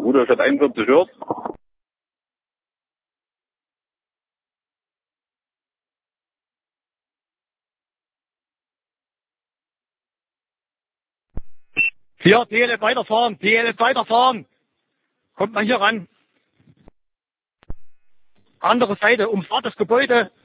Rudolstadt 41 hört. Hier, DLF weiterfahren. Kommt mal hier ran. Andere Seite, umfahrt das Gebäude.